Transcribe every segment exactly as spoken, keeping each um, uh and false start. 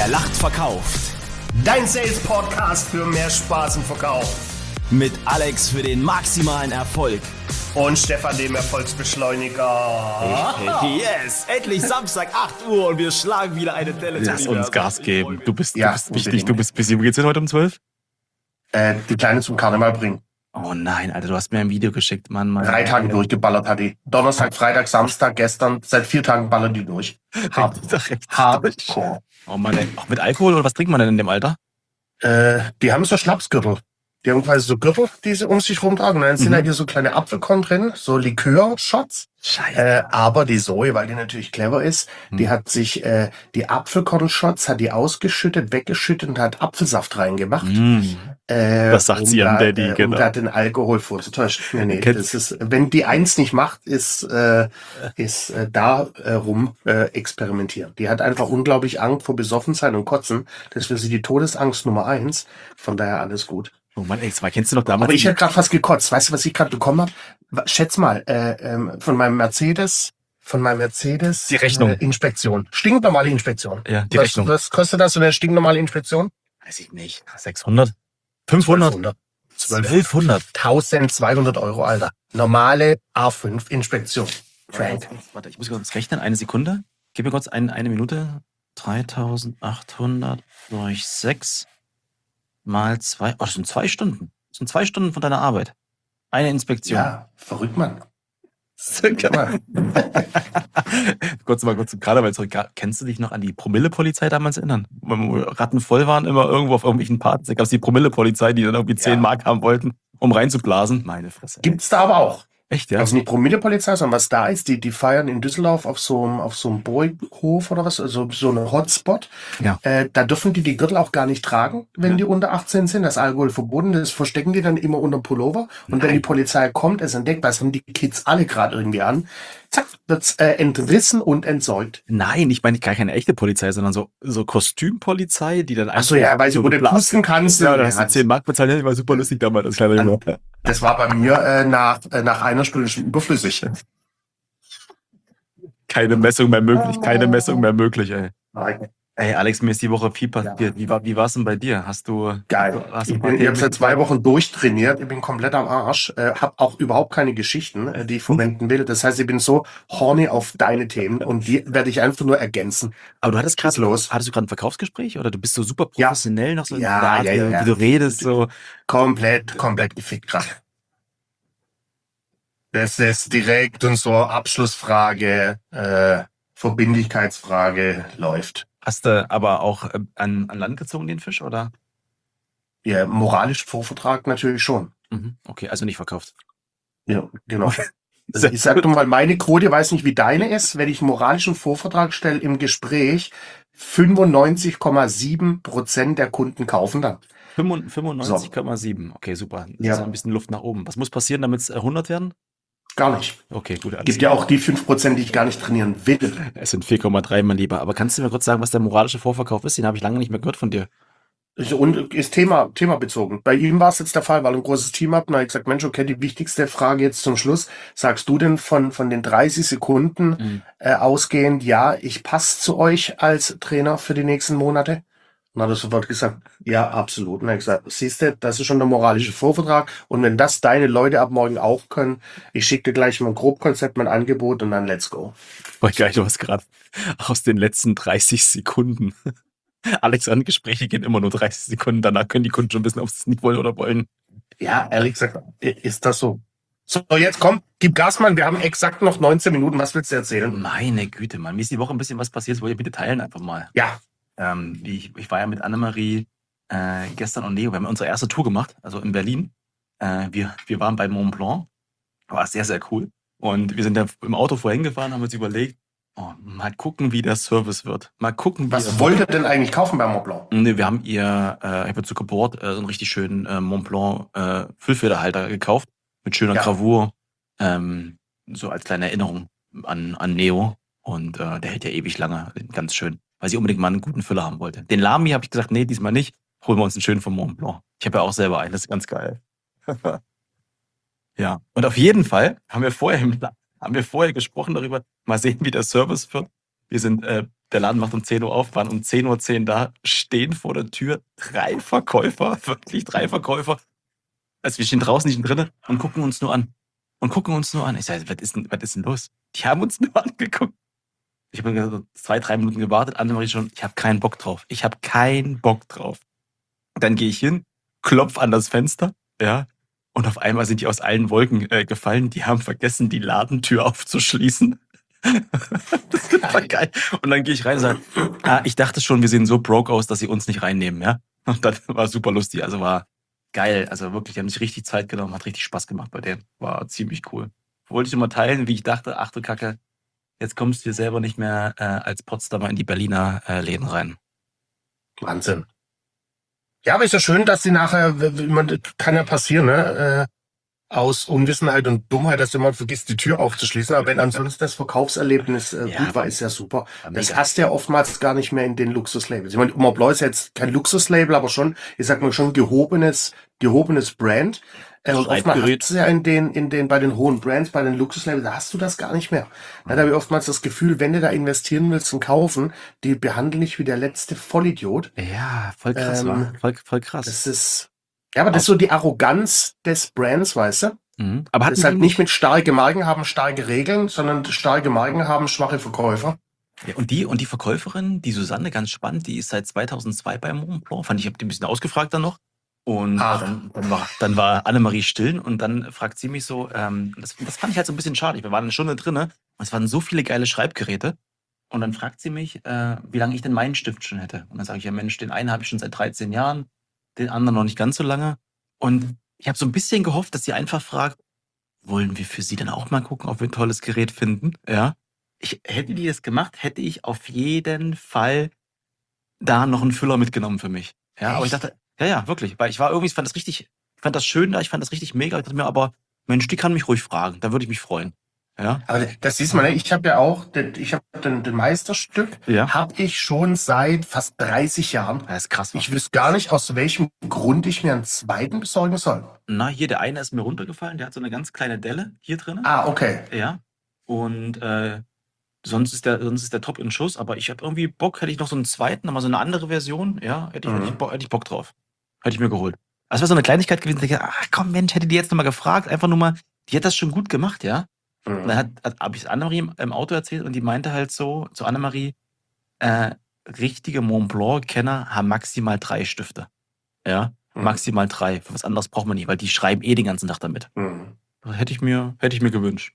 Wer lacht, verkauft. Dein Sales-Podcast für mehr Spaß im Verkauf. Mit Alex für den maximalen Erfolg. Und Stefan, dem Erfolgsbeschleuniger. Yes, endlich Samstag, acht Uhr und wir schlagen wieder eine Delle. Lass uns Gas geben. Du bist, Ja, du bist wichtig, du bist busy. Wo geht's denn heute um zwölf? Äh, die Kleine zum Karneval bringen. Oh nein, Alter, du hast mir ein Video geschickt, Mann. Mann. Drei Tage durchgeballert hat die. Donnerstag, Freitag, Samstag, gestern. Seit vier Tagen ballern die durch. Hart. Hardcore. Oh Mann, ey. Auch mit Alkohol oder was trinkt man denn in dem Alter? Äh, die haben so Schnapsgürtel. Die haben quasi so Gürtel, die sie um sich rumtragen. Und dann sind Mhm. da hier so kleine Apfelkorn drin, so Likör-Shots. Scheiße. Äh, aber die Zoe, weil die natürlich clever ist, Hm. die hat sich äh, die Apfelkorn-Shots, hat die ausgeschüttet, weggeschüttet und hat Apfelsaft reingemacht. Mm. Äh, Das sagt um sie am da, Daddy, äh, um genau. da den Alkohol vorzutäuschen. Nee, nee, Kennst- das ist, wenn die eins nicht macht, ist, äh, ist äh, da äh, rum äh, experimentieren. Die hat einfach unglaublich Angst vor Besoffensein und Kotzen. Das ist für sie die Todesangst Nummer eins. Von daher alles gut. Oh Mann, ey, zwei, kennst du noch damals? Aber ich hätte gerade fast gekotzt. Weißt du, was ich gerade bekommen habe? Schätz mal, äh, ähm, von meinem Mercedes, von meinem Mercedes Die Rechnung. Äh, Inspektion. Stinknormale Inspektion. Ja, die was, Rechnung. Was kostet das, so eine stinknormale Inspektion? Weiß ich nicht. sechshundert? fünfhundert? zwölfhundert. zwölfhundert. eintausendzweihundert Euro, Alter. Normale A fünf Inspektion. Frank. Warte, ich muss kurz rechnen. Eine Sekunde. Gib mir kurz ein, eine Minute. dreitausendachthundert durch sechs mal zwei. Oh, das sind zwei Stunden. Das sind zwei Stunden von deiner Arbeit. Eine Inspektion. Ja, verrückt, Mann. Guck mal. kurz mal kurz zum Karneval zurück. Kennst du dich noch an die Promille-Polizei damals erinnern? Wenn wir Ratten voll waren, immer irgendwo auf irgendwelchen Partys. Da gab es die Promille-Polizei, die dann irgendwie zehn Ja. Mark haben wollten, um reinzublasen. Meine Fresse. ey. Gibt's da aber auch. Echt, ja? Also nicht Promille-Polizei, sondern was da ist, die, die feiern in Düsseldorf auf so einem, auf so einem Burghof oder was, also so einem Hotspot. Ja. Äh, da dürfen die die Gürtel auch gar nicht tragen, wenn Ja. die unter achtzehn sind. Das ist Alkohol verboten. Das verstecken die dann immer unter dem Pullover. Und wenn Nein. die Polizei kommt, es entdeckt, was haben die Kids alle gerade irgendwie an, zack, wird's äh, entrissen und entsorgt. Nein, ich meine gar keine echte Polizei, sondern so, so Kostümpolizei, die dann Ach so, ja, weil sie wo du geblasen- pusten kannst. Ja, da Ja, hast du zehn Mark bezahlt. Ja, die war super lustig damals als kleiner Junge. das war bei mir äh, nach, äh, nach einer Stunde schon überflüssig. Keine Messung mehr möglich, keine Messung mehr möglich, ey. Nein. Ey, Alex, mir ist die Woche viel passiert. Wie war, wie war's denn bei dir? Hast du... Geil. Hast du Ich, ein paar bin, ich habe Themen seit zwei Wochen durchtrainiert. Ich bin komplett am Arsch. Äh, habe auch überhaupt keine Geschichten, äh, die ich verwenden will. Das heißt, ich bin so horny auf deine Themen und die werde ich einfach nur ergänzen. Aber du hattest Was ist gerade los? hattest du gerade ein Verkaufsgespräch oder du bist so super Ja. professionell noch so in Ja, der Art, ja, wie, ja, ja. wie du redest so. Komplett, komplett gefickt gerade. Das ist direkt und so Abschlussfrage, äh, Verbindlichkeitsfrage läuft. Hast du aber auch äh, an, an Land gezogen den Fisch oder? Ja, moralisch Vorvertrag natürlich schon. Mhm. Okay, also nicht verkauft. Ja, genau. Also ich sag nur mal, meine Quote, weiß nicht, wie deine ist, wenn ich einen moralischen Vorvertrag stelle im Gespräch, fünfundneunzig Komma sieben Prozent der Kunden kaufen dann. fünfundneunzig Komma sieben. Okay, super. Das Ja. ist ein bisschen Luft nach oben. Was muss passieren, damit es hundert werden? Gar nicht. Okay, gut. Alles Gibt ja auch die fünf Prozent, die ich gar nicht trainieren will. Es sind vier Komma drei, mein Lieber. Aber kannst du mir kurz sagen, was der moralische Vorverkauf ist? Den habe ich lange nicht mehr gehört von dir. Und ist Thema, Thema bezogen. Bei ihm war es jetzt der Fall, weil er ein großes Team hat. Und da habe ich gesagt, Mensch, okay, die wichtigste Frage jetzt zum Schluss. Sagst du denn von, von den dreißig Sekunden Mhm. äh, ausgehend, ja, ich passe zu euch als Trainer für die nächsten Monate? Und dann hat er sofort gesagt, ja, absolut. Und dann habe ich gesagt, siehst du, das ist schon der moralische Vorvertrag. Und wenn das deine Leute ab morgen auch können, ich schicke dir gleich mein Grobkonzept, mein Angebot und dann let's go. Boah, geil, du hast gerade aus den letzten dreißig Sekunden. Alex, an Gespräche gehen immer nur dreißig Sekunden. Danach können die Kunden schon wissen, ob sie es nicht wollen oder wollen. Ja, ehrlich gesagt, ist das so. So, jetzt komm, gib Gas, Mann. Wir haben exakt noch neunzehn Minuten. Was willst du erzählen? Meine Güte, Mann. Mir ist die Woche ein bisschen was passiert. Das wollt ihr bitte teilen einfach mal. Ja, Ähm, ich, ich war ja mit Annemarie äh, gestern und Leo. Wir haben unsere erste Tour gemacht, also in Berlin. Äh, wir, wir waren bei Mont Blanc. War sehr, sehr cool. Und wir sind da im Auto vorhin gefahren, haben uns überlegt, oh, mal gucken, wie der Service wird. Mal gucken, wie was er wollt ihr denn eigentlich kaufen bei Mont Blanc? Nee, wir haben ihr, äh, ich habe zu Geburt äh, so einen richtig schönen äh, Mont Blanc äh, Füllfederhalter gekauft mit schöner Ja. Gravur, ähm, so als kleine Erinnerung an, an Neo. Und äh, der hält ja ewig lange, ganz schön, weil sie unbedingt mal einen guten Füller haben wollte. Den Lamy habe ich gesagt, nee, diesmal nicht. Holen wir uns einen schönen vom Mont Blanc. Ich habe ja auch selber einen, das ist ganz geil. Ja, und auf jeden Fall haben wir vorher im, haben wir vorher gesprochen darüber, mal sehen, wie der Service wird. Wir sind äh, der Laden macht um zehn Uhr auf, waren um zehn Uhr zehn da, stehen vor der Tür drei Verkäufer, wirklich drei Verkäufer. Also wir stehen draußen nicht drinnen und gucken uns nur an. Und gucken uns nur an. Ich sage, was ist denn, was ist denn los? Die haben uns nur angeguckt. Ich habe so zwei, drei Minuten gewartet, Annemarie schon, ich habe keinen Bock drauf. Ich habe keinen Bock drauf. Dann gehe ich hin, klopf an das Fenster, ja, und auf einmal sind die aus allen Wolken äh, gefallen. Die haben vergessen, die Ladentür aufzuschließen. Das war geil. Und dann gehe ich rein und sage, ah, ich dachte schon, wir sehen so broke aus, dass sie uns nicht reinnehmen, ja. Und das war super lustig, also war geil. Also wirklich, die haben sich richtig Zeit genommen, hat richtig Spaß gemacht bei denen. War ziemlich cool. Wollte ich nur mal teilen, wie ich dachte, ach du Kacke, jetzt kommst du hier selber nicht mehr äh, als Potsdamer in die Berliner äh, Läden rein. Wahnsinn. Ja, aber ist ja schön, dass sie nachher, w- w- man, kann ja passieren, ne? Äh, aus Unwissenheit und Dummheit, dass jemand vergisst, die Tür aufzuschließen. Aber wenn ansonsten das Verkaufserlebnis äh, Ja, gut war, ist ja super. war Das mega. hast du ja oftmals gar nicht mehr in den Luxuslabels. Ich meine, Montblanc ist jetzt kein Luxuslabel, aber schon, ich sag mal, schon gehobenes, gehobenes Brand. Äh, und oftmals Schreibgerät. hast du ja in den, in den, bei den hohen Brands, bei den Luxuslabels, da hast du das gar nicht mehr. Da habe ich oftmals das Gefühl, wenn du da investieren willst und kaufen, die behandeln dich wie der letzte Vollidiot. Ja, voll krass, Ähm, war. Voll, voll krass. Das ist, ja, aber das ist so die Arroganz des Brands, weißt du? Mhm. Aber hatten Das ist halt die nicht mit starke Marken haben starke Regeln, sondern starke Marken haben schwache Verkäufer. Ja, und die und die Verkäuferin, die Susanne, ganz spannend, die ist seit zweitausendzwei beim Montblanc. Fand ich, ich habe die ein bisschen ausgefragt dann noch. Und Ah. dann, dann war dann war Annemarie still und dann fragt sie mich so, ähm, das, das fand ich halt so ein bisschen schade. Wir waren eine Stunde drinne und es waren so viele geile Schreibgeräte. Und dann fragt sie mich, äh, wie lange ich denn meinen Stift schon hätte. Und dann sage ich, ja Mensch, den einen habe ich schon seit dreizehn Jahren, den anderen noch nicht ganz so lange. Und ich habe so ein bisschen gehofft, dass sie einfach fragt, wollen wir für sie dann auch mal gucken, ob wir ein tolles Gerät finden? Ja. Ich, hätte die das gemacht, hätte ich auf jeden Fall da noch einen Füller mitgenommen für mich. Ja, aber ich Echt? dachte, ja, ja, wirklich, weil ich war irgendwie, ich fand das richtig, ich fand das schön da, ich fand das richtig mega. Ich dachte mir, aber Mensch, die kann mich ruhig fragen, da würde ich mich freuen. Ja, Aber das siehst man, ne? Ich habe ja auch, den, ich habe den, den Meisterstück, ja, habe ich schon seit fast dreißig Jahren. das ist krass. Ich wüsste gar nicht, aus welchem Grund ich mir einen zweiten besorgen soll. Na, hier, der eine ist mir runtergefallen, der hat so eine ganz kleine Delle hier drin. Ah, okay. Ja. Und äh, sonst ist der, sonst ist der top in Schuss, aber ich habe irgendwie Bock, hätte ich noch so einen zweiten, nochmal so eine andere Version, ja, hätte ich, hätte ich, Mhm. Bock, hätte ich Bock drauf. Hätte ich mir geholt. Also es war so eine Kleinigkeit gewesen, da ich dachte, ach komm, Mensch, hätte die jetzt nochmal gefragt, einfach nur mal, die hat das schon gut gemacht, ja. Und Mhm. dann hat, hat, habe ich es Annemarie im, im Auto erzählt und die meinte halt so zu Annemarie, äh, richtige Montblanc-Kenner haben maximal drei Stifte. Ja, Mhm. maximal drei. Für was anderes braucht man nicht, weil die schreiben eh den ganzen Tag damit. Mhm. Das hätte ich mir, hätte ich mir gewünscht.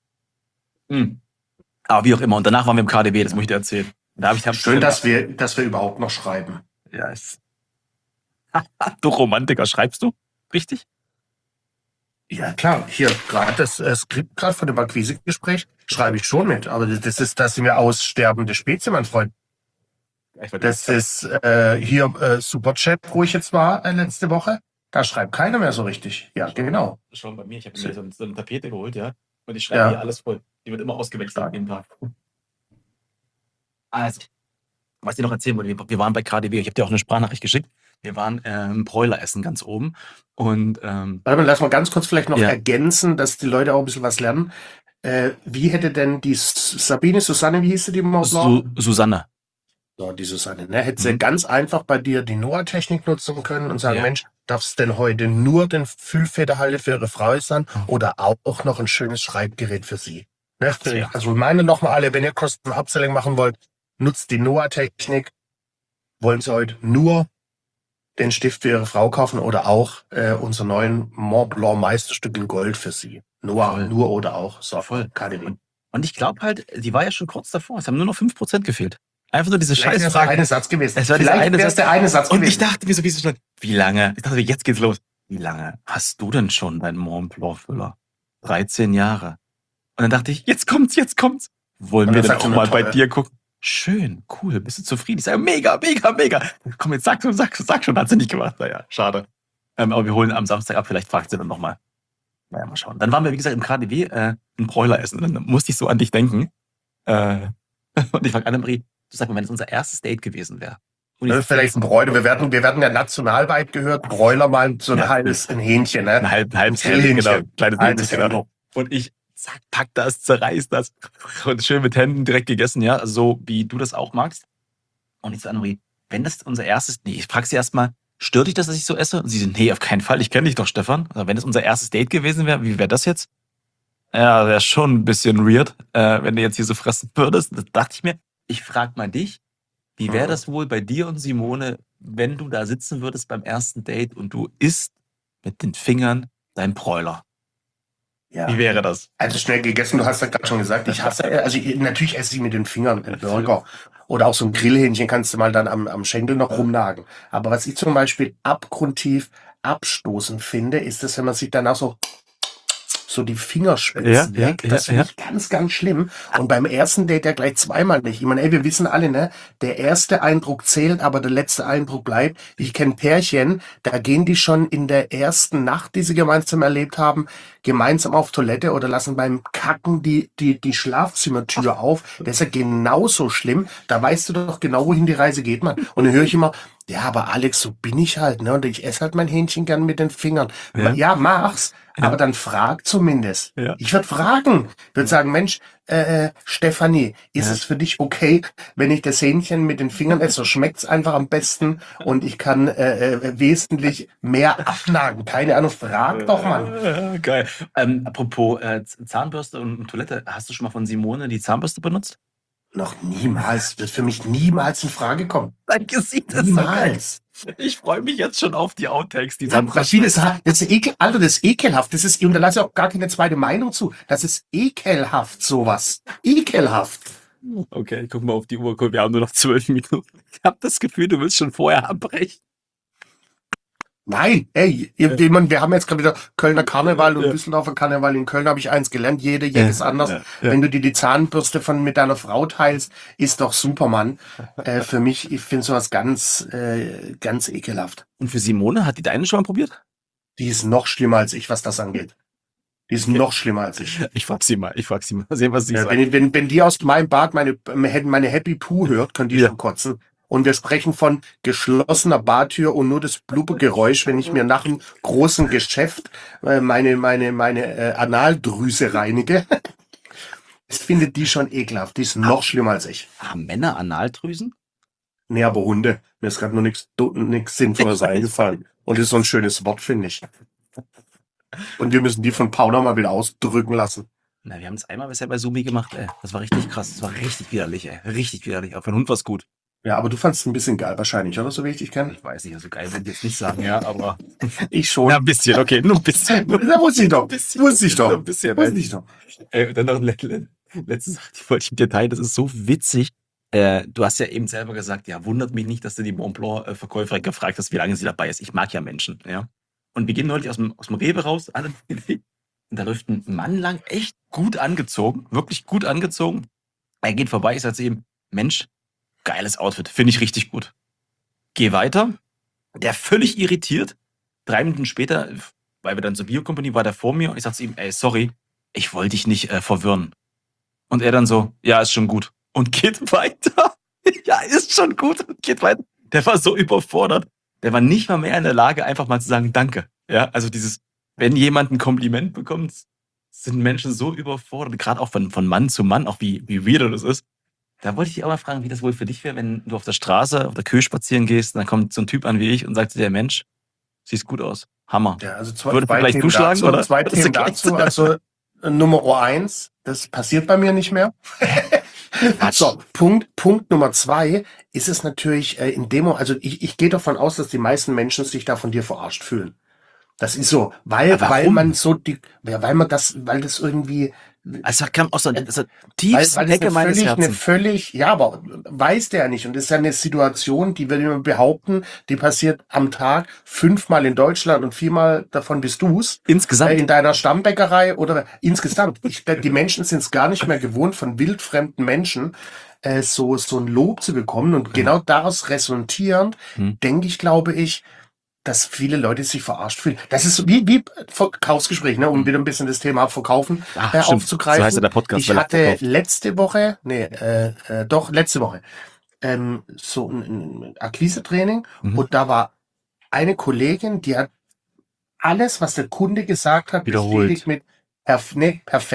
Hm. Aber wie auch immer. Und danach waren wir im K D W, das muss ich dir erzählen. Da habe ich hab Schön, dass wir, dass wir überhaupt noch schreiben. Ja, ist. Du Romantiker, schreibst du? Richtig? Ja, klar. Hier, gerade das äh, Skript gerade von dem Akquisegespräch schreibe ich schon mit. Aber das ist, das sind ja aussterbende Spezies, mein Freund. Das ist äh, hier äh, Superchat, wo ich jetzt war äh, letzte Woche. Da schreibt keiner mehr so richtig. Ja, genau. Schon bei mir. Ich habe mir so, so eine Tapete geholt, ja. Und ich schreibe Ja. hier alles voll. Die wird immer ausgewechselt jeden Tag. Also, was ich noch erzählen wollte, wir, wir waren bei K D W. Ich habe dir auch eine Sprachnachricht geschickt. Wir waren ähm, Bräuler essen ganz oben. Und ähm, Warte mal, lass mal ganz kurz vielleicht noch Ja. ergänzen, dass die Leute auch ein bisschen was lernen. Äh, wie hätte denn die S- Sabine, Susanne, wie hieß sie, die Mont Blanc? Su Susanne. So, die Susanne, ne? Hätte sie Mhm. ganz einfach bei dir die Noah-Technik nutzen können und sagen, Ja. Mensch, darfst denn heute nur den Füllfederhalter für ihre Frau sein Mhm. oder auch noch ein schönes Schreibgerät für sie? Ne? Ja. Also wir meinen nochmal alle, wenn ihr Custom Upselling machen wollt, nutzt die Noah-Technik. Wollen Sie heute nur den Stift für Ihre Frau kaufen oder auch äh, unser neuen Mont Blanc Meisterstück in Gold für Sie? Noah, Voll. nur oder auch. So, Voll. K D W. Und, und ich glaube halt, die war ja schon kurz davor. Es haben nur noch fünf Prozent gefehlt. Einfach nur diese Vielleicht wäre es der Scheißfrage. eine Satz gewesen. Es war dieser Vielleicht eine wäre es Satz. der eine Satz Und gewesen. ich dachte mir so, wie so schnell, wie lange? Ich dachte, jetzt geht's los. Wie lange hast du denn schon deinen Mont Blanc Füller? dreizehn Jahre. Und dann dachte ich, jetzt kommt's, jetzt kommt's. Wollen Und wir dann denn sagt auch sie mal nur, bei toll. dir gucken? Schön, cool, bist du zufrieden? Ich sage, mega, mega, mega. Komm, jetzt sag schon, sag, sag schon, hat sie nicht gemacht. Naja, schade. Ähm, aber wir holen am Samstag ab, vielleicht fragt sie dann nochmal. Naja, mal schauen. Dann waren wir, wie gesagt, im K D W äh, ein Bräuler essen. Und dann musste ich so an dich denken. Äh, und ich frage Annemarie, du sag mal, wenn es unser erstes Date gewesen wäre. Und Das ich ist vielleicht ein Bräuler. Wir werden, wir werden ja nationalweit gehört. Bräuler mal so ein Ja. halbes, ein Hähnchen, ne? ein halb, ein halbes Grillhähnchen. genau, kleines Halbes Hähnchen, genau. Hähnchen. Und ich zack, pack das, zerreißt das und schön mit Händen direkt gegessen, ja, also so wie du das auch magst. Und ich so, Annemarie, wenn das unser erstes, nee, ich frage sie erstmal, stört dich das, dass ich so esse? Und sie so, nee, auf keinen Fall, ich kenne dich doch, Stefan. Also wenn das unser erstes Date gewesen wäre, wie wäre das jetzt? Ja, wäre schon ein bisschen weird, äh, wenn du jetzt hier so fressen würdest. Da dachte ich mir, ich frage mal dich, wie wäre Mhm. das wohl bei dir und Simone, wenn du da sitzen würdest beim ersten Date und du isst mit den Fingern dein Bräuler? Ja. Wie wäre das? Also schnell gegessen, du hast ja gerade schon gesagt, ich hasse, also ich, natürlich esse ich mit den Fingern einen Burger. Oder auch so ein Grillhähnchen kannst du mal dann am, am Schenkel noch rumnagen. Aber was ich zum Beispiel abgrundtief abstoßend finde, ist das, wenn man sich danach so so die Fingerspitzen Ja, ja, weg. Das ja, finde ich ganz, ganz schlimm. Und beim ersten Date ja gleich zweimal nicht. Ich meine, ey, wir wissen alle, ne, der erste Eindruck zählt, aber der letzte Eindruck bleibt. Ich kenne Pärchen, da gehen die schon in der ersten Nacht, die sie gemeinsam erlebt haben, gemeinsam auf Toilette oder lassen beim Kacken die, die, die Schlafzimmertür auf. Das ist ja genauso schlimm. Da weißt du doch genau, wohin die Reise geht, man. Und dann höre ich immer, ja, aber Alex, so bin ich halt, ne? Und ich esse halt mein Hähnchen gern mit den Fingern. Ja. Ja, mach's. Ja. Aber dann frag zumindest. Ja. Ich würde fragen. Ich würde sagen, Mensch, äh, Stefanie, ist Ja. es für dich okay, wenn ich das Hähnchen mit den Fingern esse? So schmeckt's einfach am besten und ich kann äh, äh, wesentlich mehr abnagen. Keine Ahnung, frag doch mal. Ja, geil. Ähm, apropos äh, Z- Zahnbürste und, und Toilette, hast du schon mal von Simone die Zahnbürste benutzt? Noch niemals. Wird für mich niemals in Frage kommen. Dein Gesicht ist so geil. Niemals. Ich freue mich jetzt schon auf die Outtakes. Die Ja, was vieles hat, das ist ekel, Alter, das ist ekelhaft. Das ist, und da lasse ich auch gar keine zweite Meinung zu. Das ist ekelhaft, sowas. Ekelhaft. Okay, guck mal auf die Uhr. Guck, wir haben nur noch zwölf Minuten. Ich habe das Gefühl, du willst schon vorher abbrechen. Nein, ey, ihr- ich mein, wir haben jetzt gerade wieder Kölner Karneval und Ja. Düsseldorfer Karneval. In Köln habe ich eins gelernt, jede, jedes Ja, anders. ja, ja. Wenn du dir die Zahnbürste von mit deiner Frau teilst, ist doch Supermann. äh, für mich, ich finde sowas ganz, äh, ganz ekelhaft. Und für Simone, hat die deine schon mal probiert? Die ist noch schlimmer als ich, was das angeht. Die ist noch schlimmer als ich. Ich frag sie mal, ich frag sie mal. Mal sehen, was sie Ja, sagt. wenn, wenn, wenn die aus meinem Bad meine, meine Happy Poo hört, können die Ja. schon kotzen. Und wir sprechen von geschlossener Badtür und nur das Blubbergeräusch, wenn ich mir nach einem großen Geschäft äh, meine, meine, meine äh, Analdrüse reinige. Das findet die schon ekelhaft. Die ist noch schlimmer als ich. Haben Männer Analdrüsen? Nee, aber Hunde. Mir ist gerade nur nichts nichts Sinnvolles eingefallen. Und das ist so ein schönes Wort, finde ich. Und wir müssen die von Paula mal wieder ausdrücken lassen. Na, wir haben es einmal bisher bei Sumi gemacht, ey. Das war richtig krass. Das war richtig widerlich, ey. Richtig widerlich. Aber für einen Hund war es gut. Ja, aber du fandst es ein bisschen geil wahrscheinlich, oder? So wie ich dich kenne. Ich weiß nicht, also geil will ich jetzt nicht sagen, ja, aber. Ich schon. Ja, ein bisschen, okay, nur ein bisschen. Nur Da wusste ich doch. ein bisschen. Wusste ich doch. Nur ein bisschen, Wusste ey. ich doch. Ey, und dann noch le- le- letzte Sache, die wollte ich mit dir teilen, das ist so witzig. Äh, du hast ja eben selber gesagt, ja, wundert mich nicht, dass du die Mont Blanc-Verkäuferin gefragt hast, wie lange sie dabei ist. Ich mag ja Menschen, ja. Und wir gehen neulich aus dem, aus dem Rewe raus, alle, und da läuft ein Mann lang, echt gut angezogen, wirklich gut angezogen. Er geht vorbei, ich sage zu ihm, Mensch, geiles Outfit, finde ich richtig gut. Geh weiter, der völlig irritiert. Drei Minuten später, weil wir dann zur Biocompany, war der vor mir und ich sag zu ihm, ey, sorry, ich wollte dich nicht äh, verwirren. Und er dann so, ja, ist schon gut. Und geht weiter. Ja, ist schon gut. Und geht weiter. Der war so überfordert. Der war nicht mal mehr in der Lage, einfach mal zu sagen, danke. Ja, also dieses, wenn jemand ein Kompliment bekommt, sind Menschen so überfordert, gerade auch von, von Mann zu Mann, auch wie, wie weird das ist. Da wollte ich dich auch mal fragen, wie das wohl für dich wäre, wenn du auf der Straße, auf der Kühe spazieren gehst und dann kommt so ein Typ an wie ich und sagt zu dir, Mensch, siehst gut aus. Hammer. Ja, also zwei, Würdest du zwei gleich Themen zuschlagen, dazu, oder? Zwei Würdest du Themen gleich dazu. Also äh, Nummer eins, das passiert bei mir nicht mehr. So, Punkt, Punkt Nummer zwei ist es natürlich äh, in Demo, also ich, ich gehe davon aus, dass die meisten Menschen sich da von dir verarscht fühlen. Das ist so, weil, Ja, warum? weil man so die, ja, weil man das, weil das irgendwie, Also kam aus der, aus der weil, tiefsten weil das Ecke eine meines völlig, eine Herzens. völlig, ja, aber weiß der ja nicht. Und das ist ja eine Situation, die würde ich behaupten, die passiert am Tag fünfmal in Deutschland und viermal davon bist du's. Insgesamt. Äh, in deiner Stammbäckerei oder insgesamt. Ich, die Menschen sind es gar nicht mehr gewohnt, von wildfremden Menschen äh, so, so ein Lob zu bekommen. Und genau daraus resultierend, Hm. denke ich, glaube ich, dass viele Leute sich verarscht fühlen. Das ist so wie, wie Verkaufsgespräch, ne, um Hm. wieder ein bisschen das Thema Verkaufen Ach, äh, stimmt. aufzugreifen. So heißt ja der Podcast, Ich weil er hatte verkauft. letzte Woche, nee, äh, äh, doch, letzte Woche, ähm, so ein, ein Akquise-Training Mhm. und da war eine Kollegin, die hat alles, was der Kunde gesagt hat, Wiederholt. bestätigt mit perf nee, perfekt.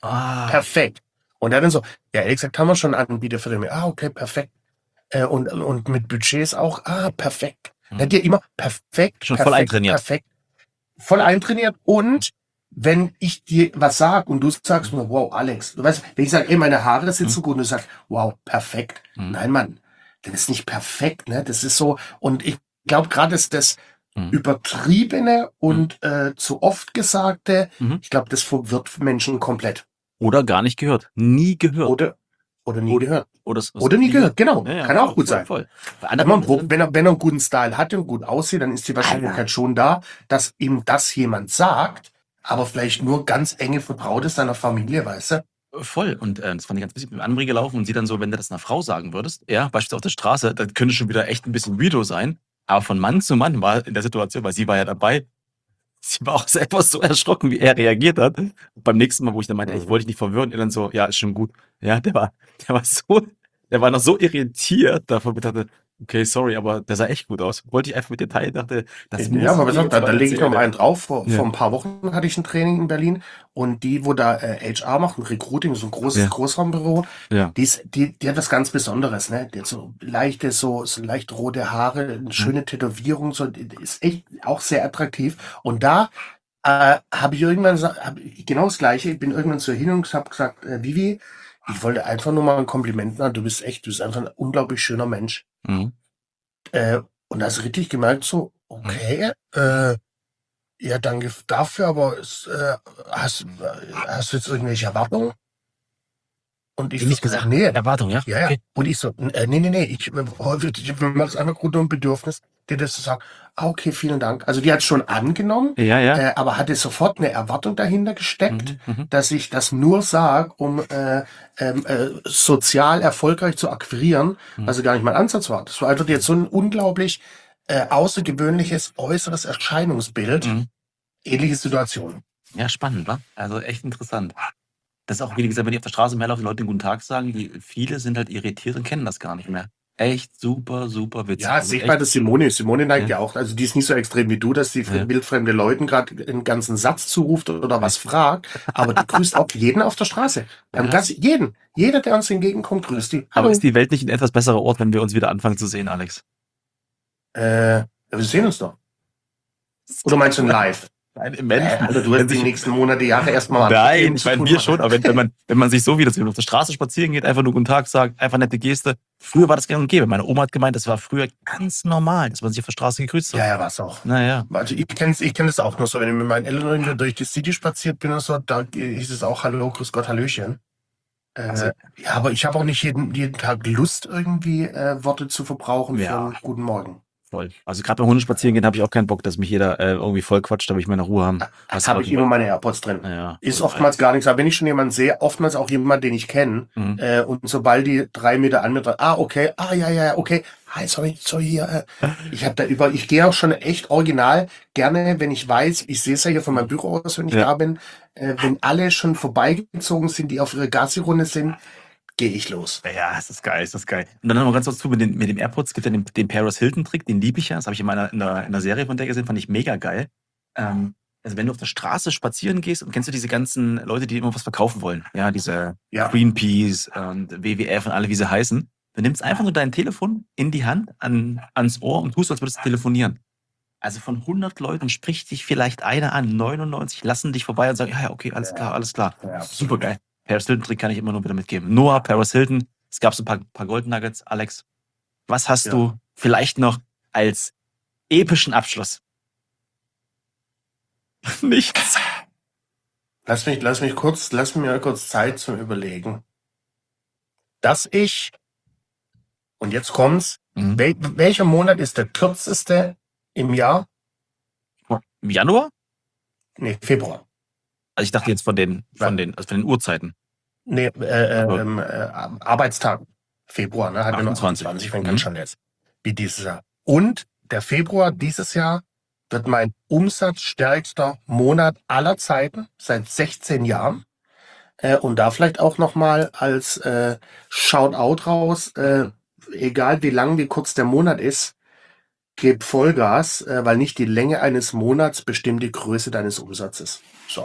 Ah. Perfekt. Und er dann so, ja, ehrlich gesagt, haben wir schon einen Anbieter für den. Ah, okay, perfekt. Äh, und, und mit Budgets auch, ah, perfekt. Hm. Dann dir immer perfekt, Schon voll perfekt, eintrainiert. perfekt. Voll eintrainiert. Und wenn ich dir was sag und du sagst mir, wow, Alex, du weißt, wenn ich sage, ey, meine Haare sitzen Hm. gut und du sagst, wow, perfekt. Hm. Nein, Mann, das ist nicht perfekt, ne? Das ist so, und ich glaube gerade, dass das Hm. Übertriebene und äh, zu oft Gesagte, Mhm. ich glaube, das verwirrt Menschen komplett. Oder gar nicht gehört. Nie gehört. Oder, oder nie Oder- gehört. Oder, es- es- Oder nie gehört, genau. Ja, ja, Kann voll, auch gut voll, sein. Voll. Bei Wenn, anderen, man, wo, wenn, er, wenn er einen guten Style hat und gut aussieht, dann ist die Wahrscheinlichkeit Alter. schon da, dass ihm das jemand sagt, aber vielleicht nur ganz enge Vertraute seiner Familie, weißt du? Voll. Und äh, das fand ich ganz witzig. Ich bin mit Annemarie gelaufen und sie dann so, wenn du das einer Frau sagen würdest, ja, beispielsweise auf der Straße, das könnte schon wieder echt ein bisschen weirdo sein. Aber von Mann zu Mann war in der Situation, weil sie war ja dabei, sie war auch selber so erschrocken, wie er reagiert hat. Und beim nächsten Mal, wo ich dann meinte, ey, ich wollte dich nicht verwirren, er dann so, ja, ist schon gut. Ja, der war, der war so, der war noch so irritiert davon, ich dachte, okay, sorry, aber der sah echt gut aus. Wollte ich einfach mit dir teilen, dachte, das muss Ja, aber ich dir gesagt, jetzt da, mal da lege ich noch mal erzählen. einen drauf. Vor, Ja. vor ein paar Wochen hatte ich ein Training in Berlin und die, wo da äh, H R macht, ein Recruiting, so ein großes Ja. Großraumbüro, Ja. die, ist, die, die hat was ganz Besonderes, ne? Die hat so leichte, so, so leicht rote Haare, eine schöne Tätowierung, so, die ist echt auch sehr attraktiv. Und da äh, habe ich irgendwann gesagt, hab ich genau das Gleiche. Ich bin irgendwann zu ihr hin und habe gesagt, äh, Vivi, ich wollte einfach nur mal ein Kompliment machen. Du bist echt, du bist einfach ein unglaublich schöner Mensch. Mhm. Äh, und da hast du richtig gemerkt, so, okay, äh, ja, danke dafür, aber es, äh, hast, äh, hast du jetzt irgendwelche Erwartungen? Und ich Ähnlich so, gesagt. nee, Erwartung, ja? ja, ja. Okay. Und ich so, äh, nee, nee, nee, ich, äh, häufig- ich mir macht es einfach gut um Bedürfnis, dir das zu sagen. Ah, okay, vielen Dank. Also die hat schon angenommen, Ja, ja. äh, aber hatte sofort eine Erwartung dahinter gesteckt, Mhm, mhm. dass ich das nur sage, um äh, ähm, äh, sozial erfolgreich zu akquirieren, Mhm. was gar nicht mein Ansatz war. Das war einfach jetzt so ein unglaublich äh, außergewöhnliches äußeres Erscheinungsbild. Mhm. Ähnliche Situation. Ja, spannend, wa? Also echt interessant. Das ist auch, wie gesagt, wenn die auf der Straße mehr laufen, die Leute den guten Tag sagen, die, viele sind halt irritiert und kennen das gar nicht mehr. Echt super, super witzig. Ja, Also sehe ich echt, bei der Simone. Simone neigt Ja. ja auch, also die ist nicht so extrem wie du, dass die Ja. wildfremde Leuten gerade einen ganzen Satz zuruft oder was fragt, aber die grüßt auch jeden auf der Straße. Beim Ja. Gassi, jeden. Jeder, der uns entgegenkommt, grüßt die. Aber Hallo. ist die Welt nicht ein etwas besserer Ort, wenn wir uns wieder anfangen zu sehen, Alex? Äh, wir sehen uns doch. Oder meinst du ein Live? Nein, im Äh, Menschen. Alter, du Wenn hast die sich- nächsten Monate, Jahre erstmal andere Nein, Themen ich zu meine, tun, wir Mann. schon, aber wenn, wenn, man, wenn man sich so wieder sieht, auf der Straße spazieren geht, einfach nur guten Tag sagt, einfach nette Geste. Früher war das gang und gäbe. Meine Oma hat gemeint, das war früher ganz normal, dass man sich auf der Straße gegrüßt hat. Ja, ja, war's auch. Naja. Also ich kenne ich kenn das auch nur so, wenn ich mit meinen Eltern irgendwie durch die City spaziert bin und so, da hieß es auch Hallo, Grüß Gott, Hallöchen. Äh, Also- ja, aber ich habe auch nicht jeden, jeden Tag Lust, irgendwie äh, Worte zu verbrauchen Ja. für einen guten Morgen. Voll. Also gerade beim Hundespazieren gehen habe ich auch keinen Bock, dass mich jeder äh, irgendwie voll quatscht, da will ich meine Ruhe haben. Was Habe ich immer meine AirPods drin. Naja. Ist oftmals gar nichts, aber wenn ich schon jemanden sehe, oftmals auch jemand, den ich kenne, Mhm. äh, und sobald die drei Meter an mir dran, ah, okay, ah, ja, ja, ja, okay, hi, sorry, sorry, hier, äh, ich habe da über, ich gehe auch schon echt original gerne, wenn ich weiß, ich sehe es ja hier von meinem Büro aus, wenn ich Ja. da bin, äh, wenn alle schon vorbeigezogen sind, die auf ihre Gassi-Runde sind, gehe ich los. Ja, es ist geil, es ist geil. Und dann noch mal ganz kurz zu mit den, mit dem AirPods. Es gibt ja den, den Paris Hilton-Trick, den liebe ich ja. Das habe ich in meiner in der, in der Serie von der gesehen, fand ich mega geil. Ähm, also wenn du auf der Straße spazieren gehst und kennst du diese ganzen Leute, die immer was verkaufen wollen, ja, diese Ja. Greenpeace und W W F und alle, wie sie heißen, du nimmst einfach nur dein Telefon in die Hand, an, ans Ohr und tust, als würdest du telefonieren. Also von hundert Leuten spricht dich vielleicht einer an, neunundneunzig lassen dich vorbei und sagen, ja, ja, okay, alles Ja. klar, alles klar. Ja. Super geil. Paris Hilton-Trick kann ich immer nur wieder mitgeben. Noah, Paris Hilton, es gab so ein paar, paar Gold Nuggets. Alex, was hast Ja. du vielleicht noch als epischen Abschluss? Nichts. Lass mich, lass mich kurz, lass mir kurz Zeit zum Überlegen. Dass ich, und jetzt kommt's, Mhm. wel, welcher Monat ist der kürzeste im Jahr? Im Januar? Nee, Februar. Also ich dachte jetzt von den, von den, also von den Uhrzeiten. Nee, äh, Aber- ähm, äh, Arbeitstag. Februar, ne? Hat ja nur achtundzwanzig. achtundzwanzig, wenn Mhm. ganz schon jetzt. Wie dieses Jahr. Und der Februar dieses Jahr wird mein umsatzstärkster Monat aller Zeiten seit sechzehn Jahren. Äh, und da vielleicht auch nochmal als äh, Shoutout raus, äh, egal wie lang, wie kurz der Monat ist, gib Vollgas, äh, weil nicht die Länge eines Monats bestimmt die Größe deines Umsatzes. So.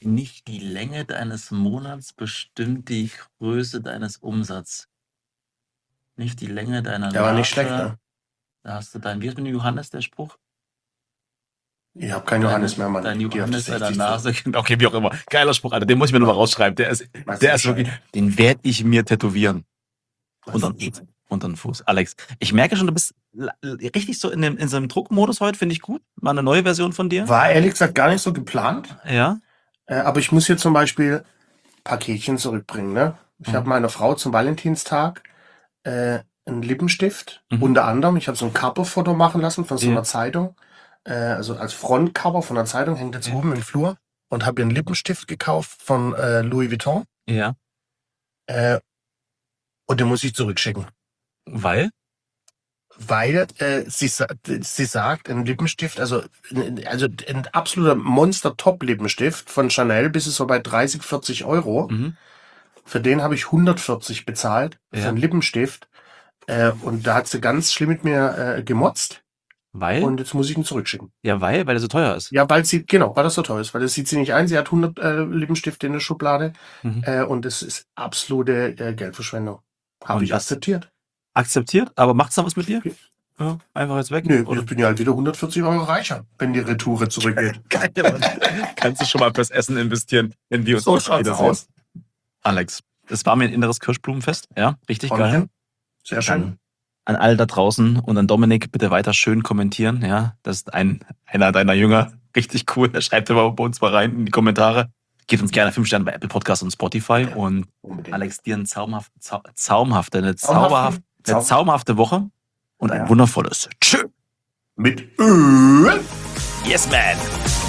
Nicht die Länge deines Monats bestimmt die Größe deines Umsatzes. Nicht die Länge deiner Der war nicht schlecht, Nase. ne? Da hast du dein, wie ist mit dem Johannes der Spruch? Ich habe keinen Johannes mehr, Mann. Dein Geh auf die Johannes deiner sechzig Nase. Okay, wie auch immer. Geiler Spruch, Alter. Den muss ich mir nochmal rausschreiben. Der ist, Was der ist ist wirklich, den werde ich mir tätowieren. Was Und dann, und dann Fuß. Alex, ich merke schon, du bist la- richtig so in, dem, in so einem Druckmodus heute, finde ich gut. Mal eine neue Version von dir. War ehrlich gesagt gar nicht so geplant. Ja. Äh, aber ich muss hier zum Beispiel Paketchen zurückbringen, ne? Ich Mhm. habe meiner Frau zum Valentinstag äh, einen Lippenstift, Mhm. unter anderem. Ich habe so ein Coverfoto machen lassen von so Ja. einer Zeitung. Äh, also als Frontcover von einer Zeitung, hängt jetzt Ja. oben im Flur. Und habe ihr einen Lippenstift gekauft von äh, Louis Vuitton. Ja. Äh, und den muss ich zurückschicken. Weil? Weil äh, sie, sa- sie sagt, ein Lippenstift, also, also ein absoluter Monster-Top-Lippenstift von Chanel, bis es so bei dreißig, vierzig Euro. Mhm. Für den habe ich hundertvierzig bezahlt, für Ja. einen Lippenstift. Äh, und da hat sie ganz schlimm mit mir äh, gemotzt. Weil? Und jetzt muss ich ihn zurückschicken. Ja, weil, weil er so teuer ist. Ja, weil sie, genau, weil das so teuer ist. Weil das sieht sie nicht ein. Sie hat hundert äh, Lippenstifte in der Schublade. Mhm. Äh, und das ist absolute äh, Geldverschwendung. Habe Und ich das- akzeptiert. Akzeptiert, aber macht's noch was mit dir? Ja, einfach jetzt weg? Nö, Oder? ich bin ja halt wieder hundertvierzig Euro reicher, wenn die Retoure zurückgeht. Geil, Mann. Kannst du schon mal fürs Essen investieren, wenn wir uns So schaut's wiedersehen. aus. Alex, es war mir ein inneres Kirschblumenfest. Ja, richtig geil. Träumchen. Sehr schön. An, an alle da draußen und an Dominik bitte weiter schön kommentieren. Ja, das ist ein, einer deiner Jünger. Richtig cool. Er schreibt immer bei uns mal rein in die Kommentare. Gebt uns gerne fünf Sterne bei Apple Podcasts und Spotify. Und Unbedingt. Alex, dir eine zaumhaft, zau, zaumhafte, eine, Zaumhaften? zauberhaft, eine Zaum- zaumhafte Woche und ein Ja. wundervolles Tschö. Mit Öl. Yes, man.